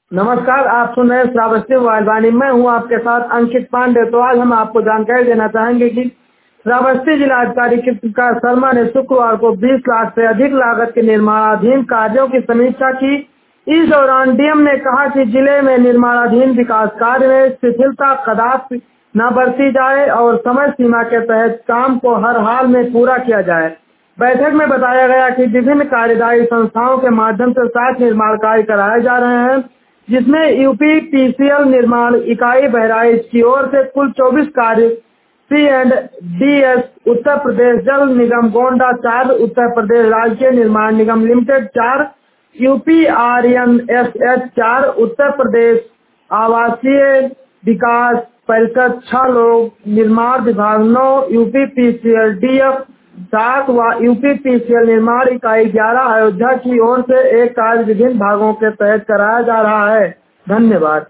नमस्कार, आप सुन रहे हैं श्रावस्ती वाणी। मैं हूं आपके साथ अंकित पांडे। तो आज हम आपको जानकारी देना चाहेंगे कि श्रावस्ती जिलाधिकारी कृतिका शर्मा ने शुक्रवार को 20 लाख से अधिक लागत के निर्माणाधीन कार्यों की समीक्षा की। इस दौरान डीएम ने कहा कि जिले में निर्माणाधीन विकास कार्य में शिथिलता कदापि न बरती जाए और समय सीमा के तहत काम को हर हाल में पूरा किया जाए। बैठक में बताया गया कि विभिन्न कार्यदायी संस्थाओं के माध्यम से 60 निर्माण कार्य कराए जा रहे हैं, जिसमें यूपी पीसीएल निर्माण इकाई बहराइच की ओर से कुल 24 कार्य, C&DS उत्तर प्रदेश जल निगम गोंडा 4, उत्तर प्रदेश राज्य निर्माण निगम लिमिटेड 4, UPRNSH 4, उत्तर प्रदेश आवासीय विकास परिषद 6 लोग, निर्माण विभाग 9, UPPCL-DF 7 व UPPCL निर्माण इकाई 11 अयोध्या की ओर से एक कार्य विभिन्न भागों के तहत कराया जा रहा है। धन्यवाद।